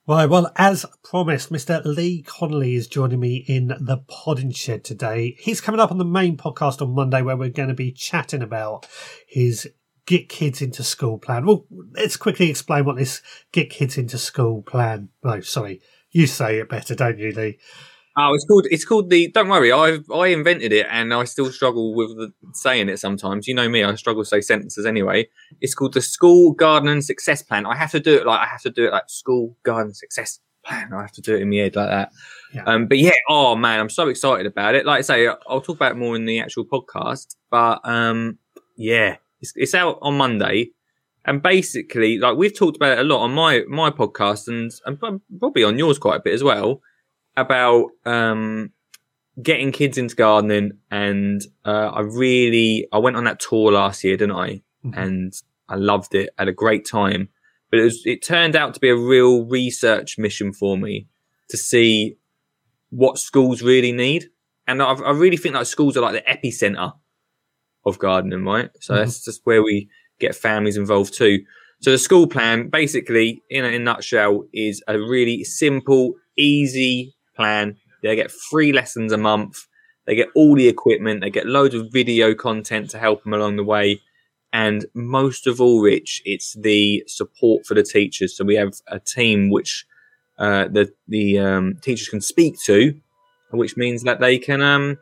Right, well, as promised, Mr. Lee Connolly is joining me in the Podding Shed today. He's coming up on the main podcast on Monday where we're going to be chatting about his Get Kids Into School plan. Well, let's quickly explain what this Get Kids Into School plan... No, sorry, you say it better, don't you, Lee? Oh, it's called the. Don't worry, I invented it, and I still struggle with saying it sometimes. You know me, I struggle to say sentences anyway. It's called the School Garden Success Plan. I have to do it like School Garden Success Plan. I have to do it in my head like that. Yeah. But yeah, oh man, I'm so excited about it. Like I say, I'll talk about it more in the actual podcast. But yeah, it's out on Monday, and basically, like we've talked about it a lot on my podcast, and probably on yours quite a bit as well. About getting kids into gardening, and I went on that tour last year, didn't I? Mm-hmm. And I loved it. I had a great time, but it turned out to be a real research mission for me to see what schools really need, and I really think that schools are like the epicenter of gardening, right? So that's just where we get families involved too. So the school plan, basically, in a nutshell, is a really simple, easy plan. They get 3 lessons a month. They get all the equipment. They get loads of video content to help them along the way. And most of all, Rich, it's the support for the teachers. So we have a team which the teachers can speak to, which means that they can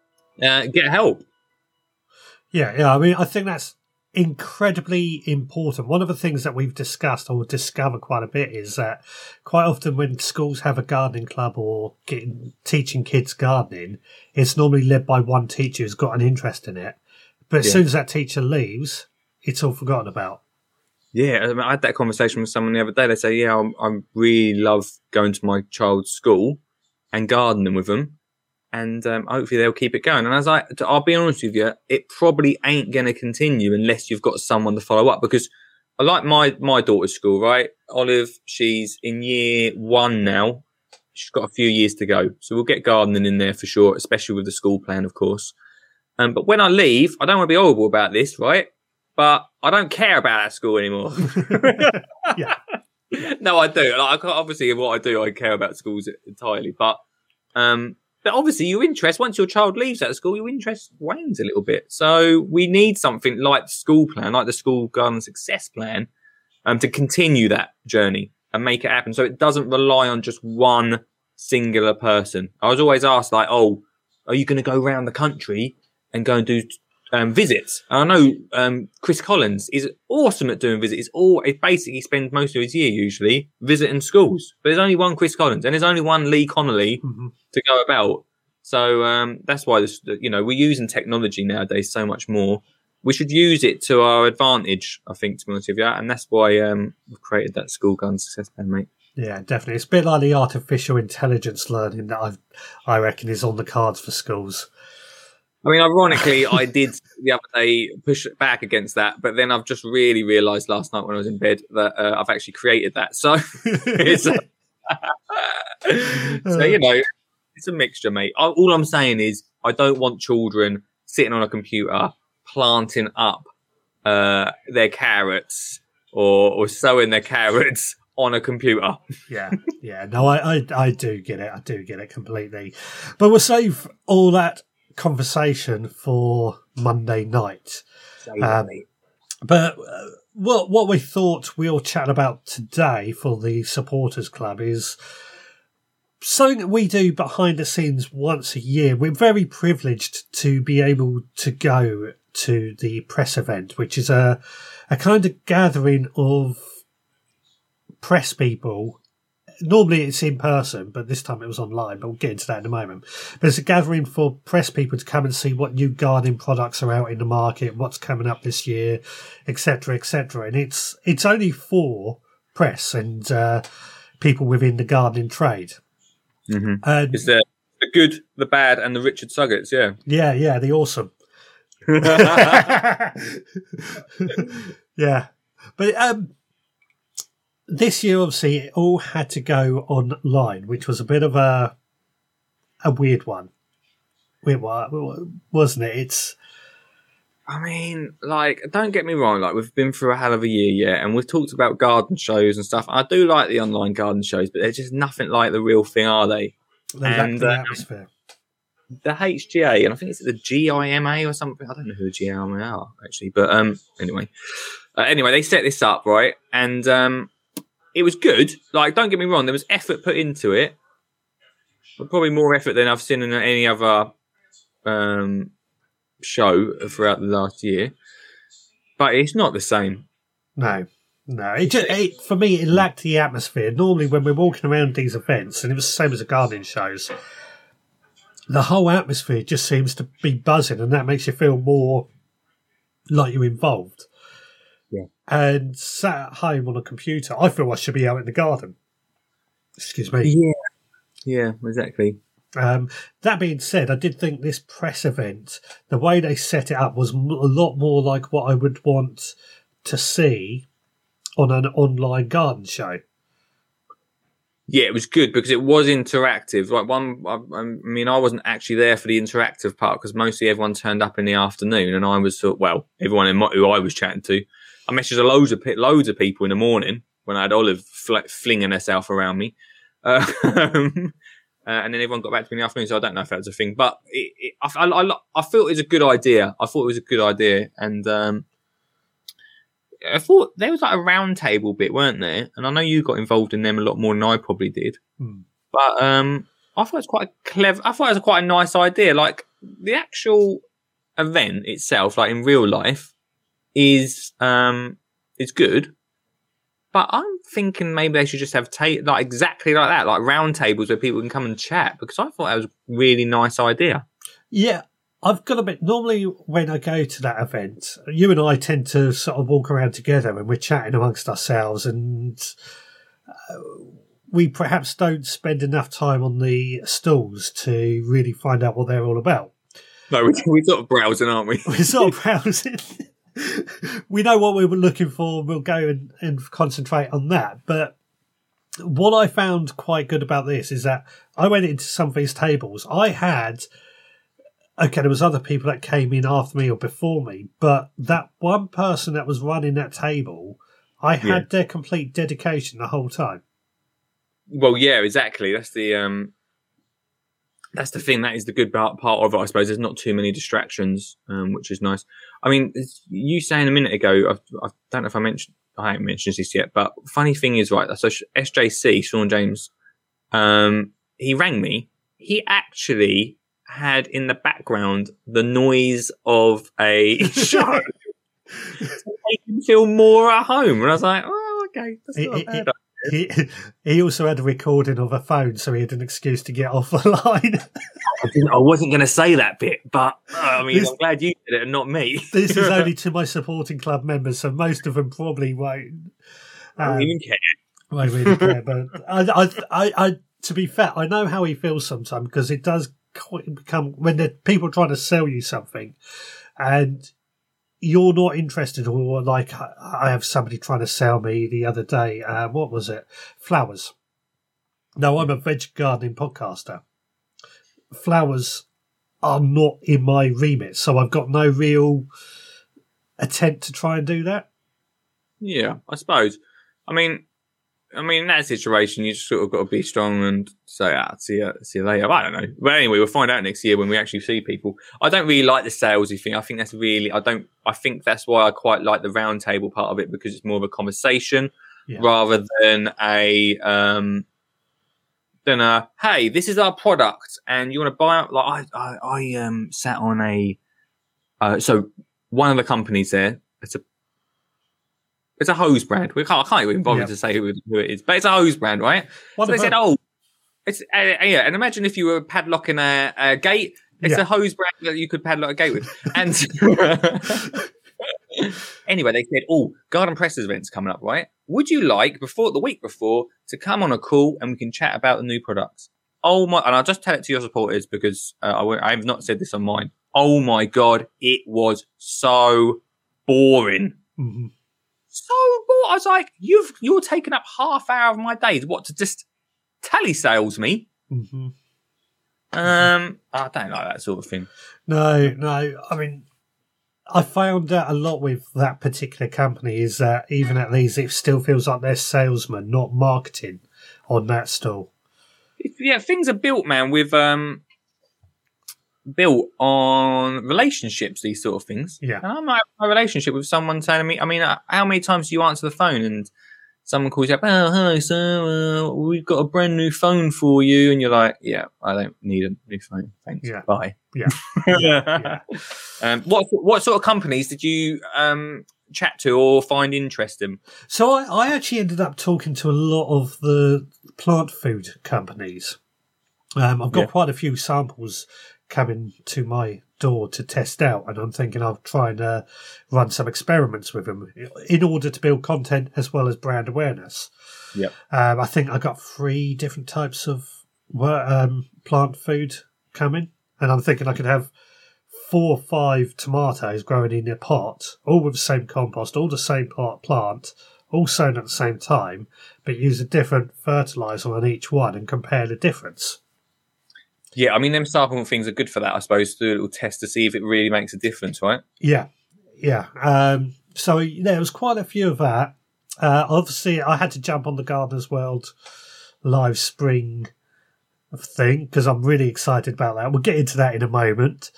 get help. Yeah. I mean, I think that's incredibly important. One of the things that we've discussed or discovered quite a bit is that quite often when schools have a gardening club or teaching kids gardening, it's normally led by one teacher who's got an interest in it. But as soon as that teacher leaves, it's all forgotten about. Yeah, I had that conversation with someone the other day. They say, yeah, I really love going to my child's school and gardening with them. And hopefully they'll keep it going. And I was like, I'll be honest with you, it probably ain't going to continue unless you've got someone to follow up. Because I like my daughter's school, right? Olive, she's in year 1 now. She's got a few years to go. So we'll get gardening in there for sure, especially with the school plan, of course. But when I leave, I don't want to be horrible about this, right? But I don't care about that school anymore. Yeah. No, I do. Like, obviously, what I do, I care about schools entirely. But obviously, your interest, once your child leaves that school, your interest wanes a little bit. So we need something like the school plan, like the School Garden Success Plan, to continue that journey and make it happen. So it doesn't rely on just one singular person. I was always asked, like, oh, are you going to go around the country and go and do visits? And I know Chris Collins is awesome at doing visits. It basically spends most of his year usually visiting schools. But there's only one Chris Collins and there's only one Lee Connolly to go about. So that's why we're using technology nowadays so much more. We should use it to our advantage, I think, to be honest with you. And that's why we've created that School Garden Success Plan, mate. Yeah, definitely. It's a bit like the artificial intelligence learning that I reckon is on the cards for schools. I mean, ironically, I did the other day push back against that, but then I've just really realised last night when I was in bed that I've actually created that. So, it's it's a mixture, mate. All I'm saying is I don't want children sitting on a computer planting up their carrots or sowing their carrots on a computer. Yeah. No, I do get it. I do get it completely. But we'll save all that conversation for Monday night. But what we thought we'll chat about today for the supporters club is something that we do behind the scenes once a year. We're very privileged to be able to go to the press event, which is a kind of gathering of press people. Normally it's in person, but this time it was online, but we'll get into that in a moment. But it's a gathering for press people to come and see what new gardening products are out in the market, what's coming up this year, etc., etc. And it's only for press and people within the gardening trade. Mm-hmm. Is there the good, the bad, and the Richard Suggetts? Yeah, the awesome. Yeah. But this year, obviously, it all had to go online, which was a bit of a weird one. Wasn't it? I mean, like, don't get me wrong. Like, we've been through a hell of a year, yeah, and we've talked about garden shows and stuff. I do like the online garden shows, but they're just nothing like the real thing, are they? They lack the atmosphere. The HGA, and I think it's the GIMA or something. I don't know who the GIMA are actually, but anyway, they set this up, right, and it was good. Like, don't get me wrong, there was effort put into it, but probably more effort than I've seen in any other show throughout the last year. But it's not the same. No. For me, it lacked the atmosphere. Normally, when we're walking around these events, and it was the same as the gardening shows, the whole atmosphere just seems to be buzzing, and that makes you feel more like you're involved. Yeah. And sat at home on a computer, I feel I should be out in the garden. Excuse me. Yeah, exactly. That being said, I did think this press event, the way they set it up, was a lot more like what I would want to see on an online garden show. Yeah, it was good because it was interactive. Like I wasn't actually there for the interactive part because mostly everyone turned up in the afternoon, and I was everyone who I was chatting to. I messaged loads of people in the morning when I had Olive flinging herself around me, and then everyone got back to me in the afternoon. So I don't know if that was a thing, but I felt it was a good idea. And I thought there was like a round table bit, weren't there? And I know you got involved in them a lot more than I probably did. But I thought it was quite clever. I thought it was quite a nice idea. Like the actual event itself, like in real life, is good. But I'm thinking maybe they should just have like exactly like that, like round tables where people can come and chat. Because I thought that was a really nice idea. Yeah. I've got a bit. Normally, when I go to that event, you and I tend to sort of walk around together and we're chatting amongst ourselves, and we perhaps don't spend enough time on the stalls to really find out what they're all about. No, we're sort of browsing, aren't we? We're sort of browsing. We know what we were looking for. We'll go and concentrate on that. But what I found quite good about this is that I went into some of these tables. Okay, there was other people that came in after me or before me, but that one person that was running that table, I had their complete dedication the whole time. Well, yeah, exactly. That's the thing. That is the good part of it, I suppose. There's not too many distractions, which is nice. I mean, you saying a minute ago, I don't know if I haven't mentioned this yet, but funny thing is, right, so SJC, Sean James, he rang me. He actually had in the background the noise of a show to make him feel more at home. And I was like, oh, okay. That's not bad. He also had a recording of a phone, so he had an excuse to get off the line. I wasn't going to say that bit, but I'm glad you did it and not me. This is only to my supporting club members, so most of them probably won't. Won't even care. Won't really care, but I, to be fair, I know how he feels sometimes because it does become when the people trying to sell you something and you're not interested, or like I have somebody trying to sell me the other day, what was it? Flowers. No, I'm a veg gardening podcaster. Flowers are not in my remit, so I've got no real attempt to try and do that. Yeah, I suppose. I mean, in that situation, you just sort of got to be strong and say, see you later. I don't know. But anyway, we'll find out next year when we actually see people. I don't really like the salesy thing. I think that's I think that's why I quite like the round table part of it, because it's more of a conversation rather than hey, this is our product and you want to buy it. Like I sat on so one of the companies there, it's a hose brand. I can't even bother to say who it is, but it's a hose brand, right? So they said, it's and imagine if you were padlocking a gate. It's a hose brand that you could padlock a gate with. And anyway, they said, Garden Press event's coming up, right? Would you like the week before to come on a call and we can chat about the new products? And I'll just tell it to your supporters because I have not said this on mine. Oh my God, it was so boring. Mm-hmm. So bored. I was like, you're taking up half hour of my days. What, to just telesales me? Mm-hmm. I don't like that sort of thing. No. I mean, I found that a lot with that particular company is that even at these, it still feels like they're salesmen, not marketing on that stall. Yeah, things are built, man, with built on relationships. These sort of things. Yeah, and I might have a relationship with someone telling me. I mean, how many times do you answer the phone and someone calls you up? Oh, hi, sir. We've got a brand new phone for you, and you're like, yeah, I don't need a new phone. Thanks. Yeah. Bye. Yeah. Yeah. What sort of companies did you chat to or find interesting? So I actually ended up talking to a lot of the plant food companies. I've got quite a few samples coming to my door to test out, and I'm thinking I'll try and run some experiments with them in order to build content as well as brand awareness. Yeah. I think I got 3 different types of plant food coming, and I'm thinking I could have 4 or 5 tomatoes growing in a pot, all with the same compost, all the same plant, all sown at the same time, but use a different fertilizer on each one and compare the difference. Yeah, I mean, them sample things are good for that, I suppose, to do a little test to see if it really makes a difference, right? Yeah. So there was quite a few of that. Obviously, I had to jump on the Gardener's World live spring thing because I'm really excited about that. We'll get into that in a moment.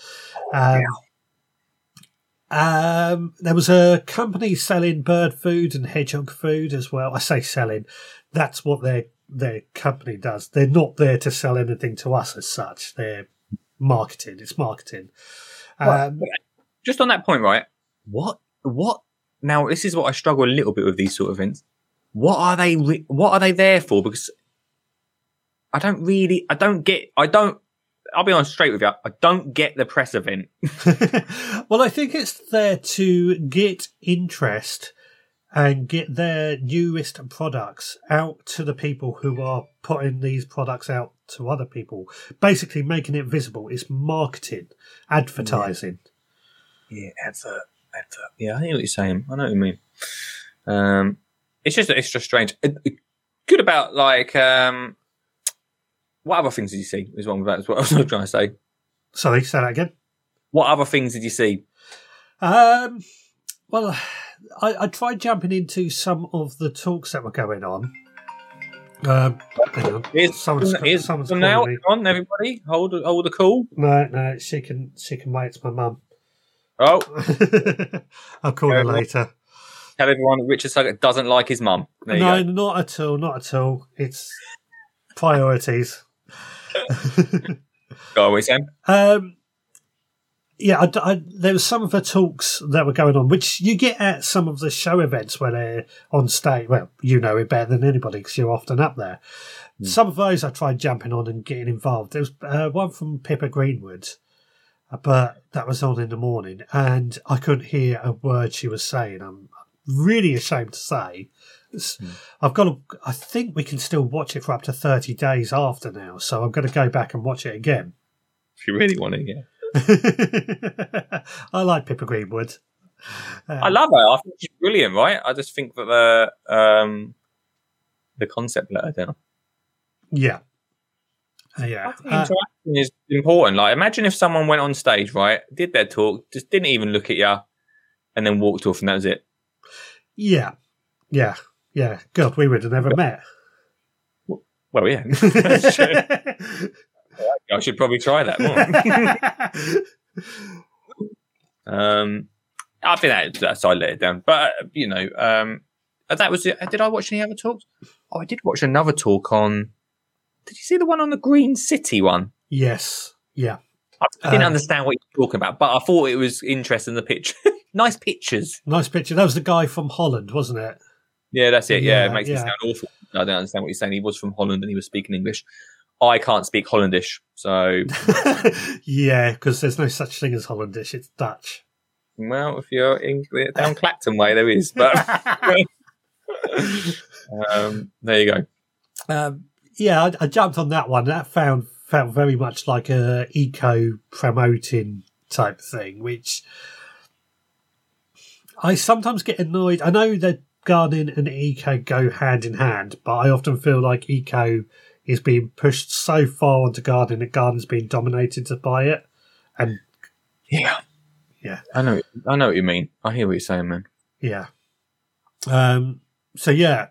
There was a company selling bird food and hedgehog food as well. I say selling. That's what their company does. They're not there to sell anything to us as such. They're marketing. It's marketing. Just on that point, right? What? Now, this is what I struggle a little bit with these sort of events. What are they there for? Because I'll be honest straight with you. I don't get the press event. Well, I think it's there to get interest and get their newest products out to the people who are putting these products out to other people. Basically making it visible. It's marketing, advertising. Yeah, advert. Yeah, I know what you're saying. I know what you mean. It's just strange. Good about like what other things did you see? Is what I was trying to say. Sorry, say that again. What other things did you see? Well, I tried jumping into some of the talks that were going on. Hang on. Someone's calling now. me. Come on, everybody, hold the call. No, she can wait. It's my mum. Oh, I'll call her later. Tell everyone that Richard Suggett doesn't like his mum. No, not at all. It's priorities. Go away, Sam. Yeah, there were some of the talks that were going on, which you get at some of the show events where they're on stage. Well, you know it better than anybody because you're often up there. Some of those I tried jumping on and getting involved. There was one from Pippa Greenwood, but that was on in the morning, and I couldn't hear a word she was saying. I'm really ashamed to say. I think we can still watch it for up to 30 days after now, so I'm going to go back and watch it again. If you really want to, yeah. I like Pippa Greenwood. I love her. I think she's brilliant, right? I just think that the concept let her down. Yeah. I think interaction is important. Like, imagine if someone went on stage, right, did their talk, just didn't even look at you, and then walked off, and that was it. Yeah. God, we would have never met. Well, yeah. That's true. I should probably try that more. I think that's I let it down. But, that was it. Did I watch any other talks? Oh, I did watch another talk on... Did you see the one on the Green City one? Yes. Yeah. I didn't understand what you were talking about, but I thought it was interesting, the picture. Nice pictures. Nice picture. That was the guy from Holland, wasn't it? Yeah, that's it. Yeah, it makes me sound awful. I don't understand what you're saying. He was from Holland and he was speaking English. I can't speak Hollandish, so... Yeah, because there's no such thing as Hollandish. It's Dutch. Well, if you're down Clacton way, there is. But there you go. Yeah, I jumped on that one. That felt very much like a eco-promoting type thing, which I sometimes get annoyed. I know that gardening and eco go hand in hand, but I often feel like eco is being pushed so far onto gardening that gardening's being dominated by it. And Yeah. I know what you mean. I hear what you're saying, man. Yeah. So yeah.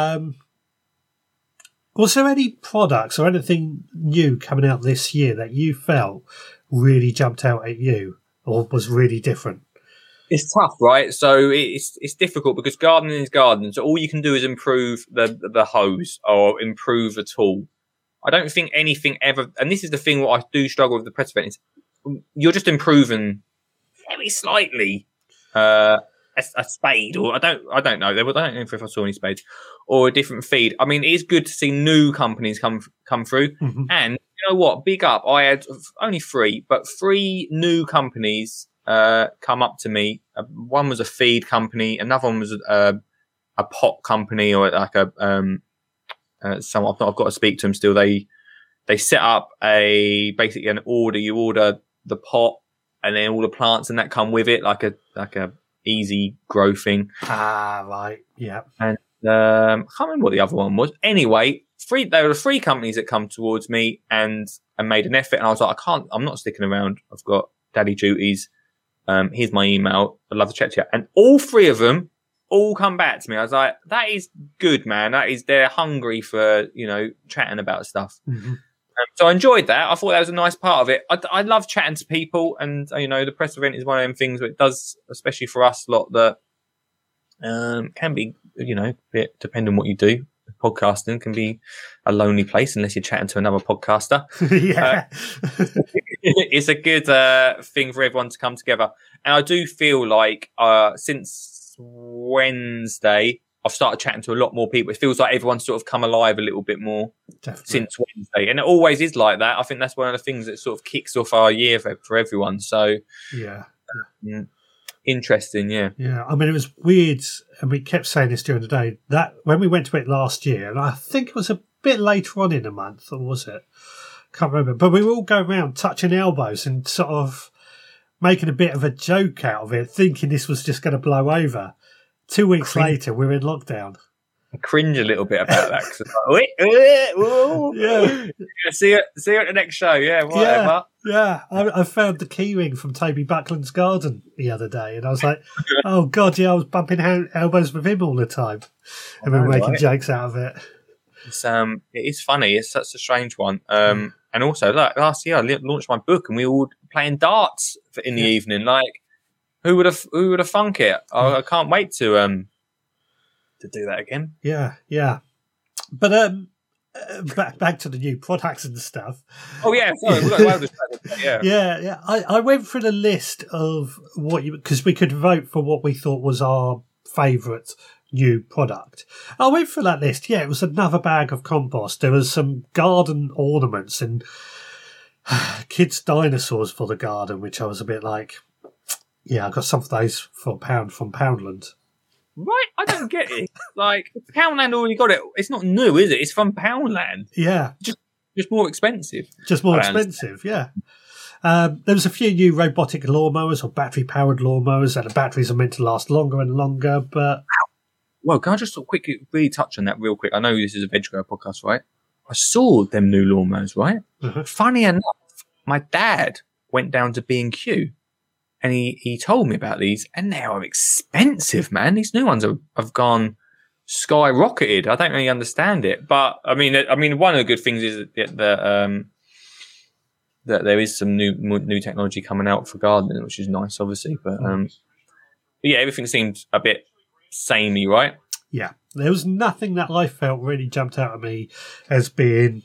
Was there any products or anything new coming out this year that you felt really jumped out at you or was really different? It's tough, right? So it's difficult because gardening is gardening. So all you can do is improve the hose or improve the tool. I don't think anything ever, and this is the thing what I do struggle with the press event, is you're just improving very slightly a spade, or I don't know. I don't know if I saw any spades or a different feed. I mean, it's good to see new companies come through. Mm-hmm. And you know what? Big up. I had only 3, but 3 new companies come up to me. One was a feed company. Another one was a pot company, or like someone. I've got to speak to them still. They set up basically an order. You order the pot, and then all the plants and that come with it, like a easy grow thing. Right, yeah. And I can't remember what the other one was. Anyway, there were 3 companies that come towards me and made an effort, and I was like, I'm not sticking around. I've got daddy duties. Here's my email. I'd love to chat to you. And all 3 of them all come back to me. I was like, that is good, man. They're hungry for, chatting about stuff. Mm-hmm. So I enjoyed that. I thought that was a nice part of it. I love chatting to people, and the press event is one of them things where it does, especially for us, a lot that can be, a bit depending on what you do. Podcasting can be a lonely place unless you're chatting to another podcaster. Yeah, it's a good thing for everyone to come together, and I do feel like since Wednesday, I've started chatting to a lot more people. It feels like everyone's sort of come alive a little bit more. Definitely. Since Wednesday. And it always is like that. I think that's one of the things that sort of kicks off our year for everyone. So, yeah. Interesting, yeah. Yeah, I mean, it was weird, and we kept saying this during the day, that when we went to it last year, and I think it was a bit later on in the month, or was it? Can't remember. But we were all going around touching elbows and sort of making a bit of a joke out of it, thinking this was just going to blow over. 2 weeks later, we're in lockdown. I cringe a little bit about that. Cause yeah. See you at the next show. Yeah, whatever. Yeah. I found the keyring from Toby Buckland's garden the other day, and I was like, oh, God, yeah, I was bumping elbows with him all the time. And we were making jokes out of it. It is funny. It's such a strange one. And also, like, last year, I launched my book, and we were all playing darts in the evening. Like, who would have thunk it? I can't wait to do that again. Yeah. But back to the new products and stuff. Oh yeah, sorry. Yeah. I went through the list of because we could vote for what we thought was our favourite new product. I went through that list. Yeah, it was another bag of compost. There was some garden ornaments and kids' dinosaurs for the garden, which I was a bit like, yeah, I got some of those for £1 from Poundland. Right, I don't get it. Like, Poundland already got it. It's not new, is it? It's from Poundland. Yeah. Just more expensive. Just more expensive, yeah. There was a few new robotic lawnmowers or battery-powered lawnmowers, and the batteries are meant to last longer and longer, but... Well, can I just quickly really touch on that real quick? I know this is a Veg Grower podcast, right? I saw them new lawnmowers, right? Mm-hmm. Funny enough, my dad went down to B&Q, and he told me about these, and they are expensive, man. These new ones have gone skyrocketed. I don't really understand it, but I mean, one of the good things is that there is some new technology coming out for gardening, which is nice, obviously. But yeah, everything seemed a bit samey, right? Yeah, there was nothing that I felt really jumped out at me as being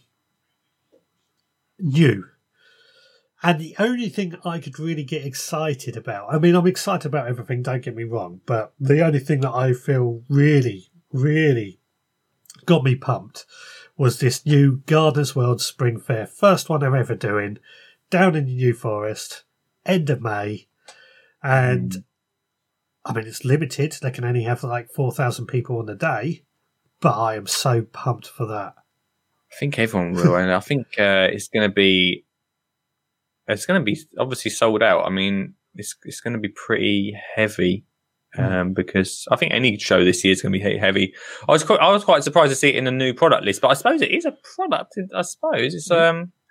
new. And the only thing I could really get excited about, I mean, I'm excited about everything, don't get me wrong, but the only thing that I feel really, really got me pumped was this new Gardeners World Spring Fair. First one they're ever doing, down in the New Forest, end of May. And, I mean, it's limited. They can only have like 4,000 people on a day, but I am so pumped for that. I think everyone will, and I think it's going to be obviously sold out. I mean, it's going to be pretty heavy because I think any show this year is going to be heavy. I was quite surprised to see it in the new product list, but I suppose it is a product. I suppose it's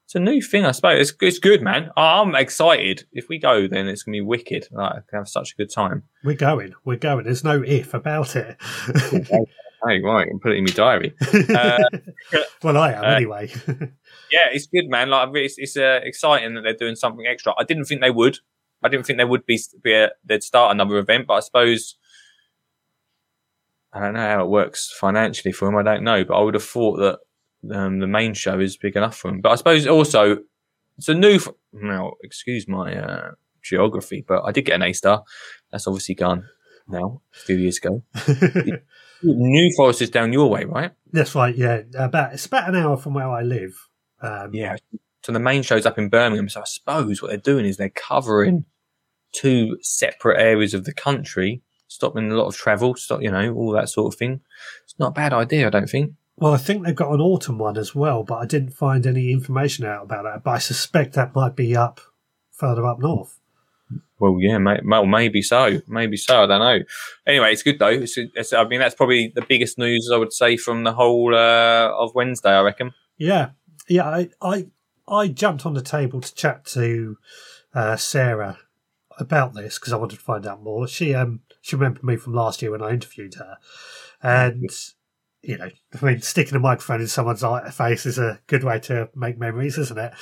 It's a new thing, I suppose. It's good, man. I'm excited. If we go, then it's going to be wicked. Like, I can have such a good time. We're going. There's no if about it. Hey, right, I can put it in my diary. Well, I am anyway. Yeah, it's good, man. Like, it's exciting that they're doing something extra. I didn't think they would. I didn't think they would they'd start another event, but I suppose I don't know how it works financially for them. I don't know, but I would have thought that the main show is big enough for them. But I suppose also it's a new. Now, excuse my geography, but I did get an A-star. That's obviously gone now. A few years ago. New Forest is down your way, right? That's right. Yeah, it's about an hour from where I live. Yeah. So the main show's up in Birmingham. So I suppose what they're doing is they're covering 2 separate areas of the country, stopping a lot of travel, all that sort of thing. It's not a bad idea, I don't think. Well, I think they've got an autumn one as well, but I didn't find any information out about that. But I suspect that might be further up north. Well, yeah, maybe so. Maybe so. I don't know. Anyway, it's good though. I mean, that's probably the biggest news I would say from the whole of Wednesday, I reckon. Yeah. I jumped on the table to chat to Sarah about this because I wanted to find out more. She remembered me from last year when I interviewed her, and sticking a microphone in someone's face is a good way to make memories, isn't it?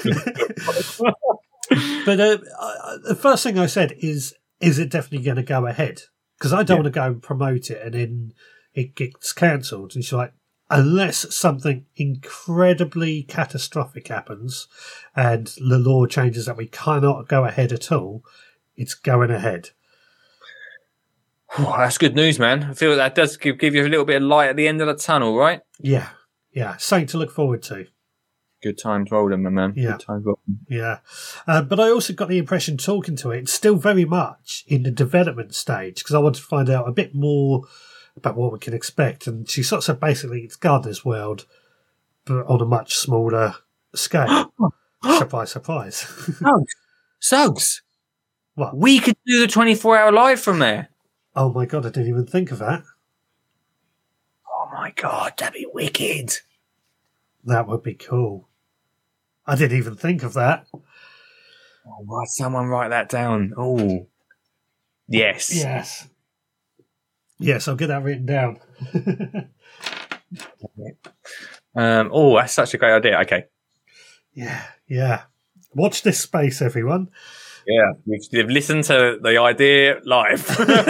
But the first thing I said is it definitely going to go ahead? Because I don't want to go and promote it and then it gets cancelled. And she's like, unless something incredibly catastrophic happens and the law changes that we cannot go ahead at all, it's going ahead. Oh, that's good news, man. I feel that does give you a little bit of light at the end of the tunnel, right? Yeah. Something to look forward to. Good times rolling, my man. Yeah. Good times rolling. Yeah. But I also got the impression talking to it, it's still very much in the development stage because I wanted to find out a bit more about what we can expect. And she sort of said basically it's Gardener's World, but on a much smaller scale. Surprise, surprise. Suggs. What? We could do the 24-hour live from there. Oh my God, I didn't even think of that. Oh my God, that'd be wicked. That would be cool. I didn't even think of that. Oh, right, someone write that down. Oh, yes. Yes, I'll get that written down. That's such a great idea. Okay. Yeah. Watch this space, everyone. Yeah, you've listened to the idea live.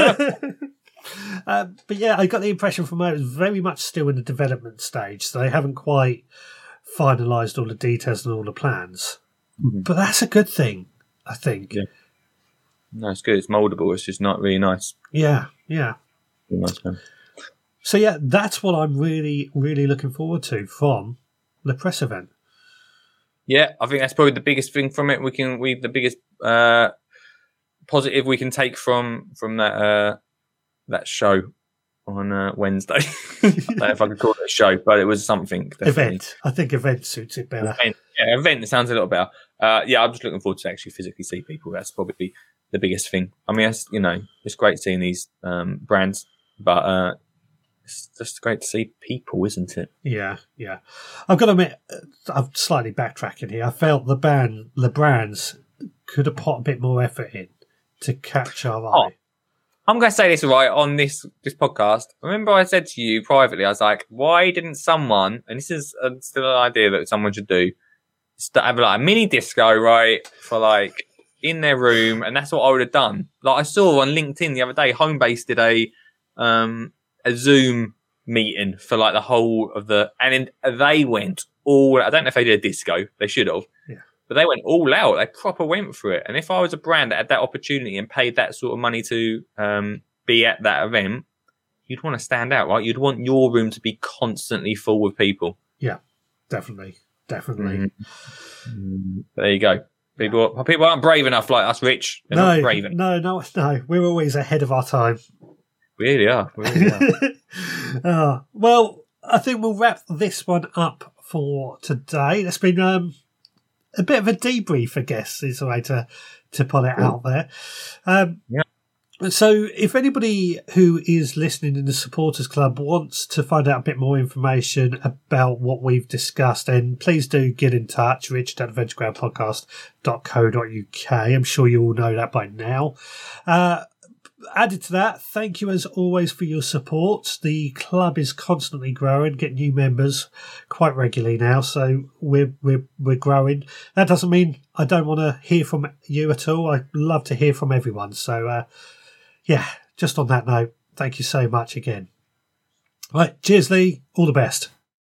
But yeah, I got the impression from her it was very much still in the development stage, so they haven't quite finalised all the details and all the plans. Mm-hmm. But that's a good thing, I think. Yeah. No, it's good. It's mouldable. It's just not really nice. Yeah. Really nice, man. So yeah, that's what I'm really, really looking forward to from the press event. Yeah, I think that's probably the biggest thing from it. The biggest positive we can take from that show on Wednesday. I don't know if I could call it a show, but it was something. Definitely. Event. I think event suits it better. Event. It sounds a little better. I'm just looking forward to actually physically see people. That's probably the biggest thing. I mean, it's great seeing these brands, but it's just great to see people, isn't it? Yeah. I've got to admit, I'm slightly backtracking here. I felt the brands could have put a bit more effort in to catch our eye. I'm going to say this right on this podcast. Remember I said to you privately, I was like, why didn't someone, and this is still an idea that someone should do, have like a mini disco, right, for like in their room, and that's what I would have done. Like I saw on LinkedIn the other day, Homebase did a Zoom meeting for like the whole of and they went all, I don't know if they did a disco, they should have. Yeah. But they went all out. They proper went for it. And if I was a brand that had that opportunity and paid that sort of money to be at that event, you'd want to stand out, right? You'd want your room to be constantly full with people. Yeah, definitely. Mm-hmm. There you go. People aren't brave enough like us, Rich. They're not brave enough. No. We're always ahead of our time. We really are. Well, I think we'll wrap this one up for today. It's been a bit of a debrief, I guess, is the way to put it out there. So if anybody who is listening in the Supporters Club wants to find out a bit more information about what we've discussed, then please do get in touch, richard@adventuregroundpodcast.co.uk. I'm sure you all know that by now. Added to that, thank you as always for your support. The club is constantly growing, getting new members quite regularly now, so we're growing. That doesn't mean I don't want to hear from you at all. I love to hear from everyone. So, yeah, just on that note, thank you so much again. Right, cheers, Lee. All the best.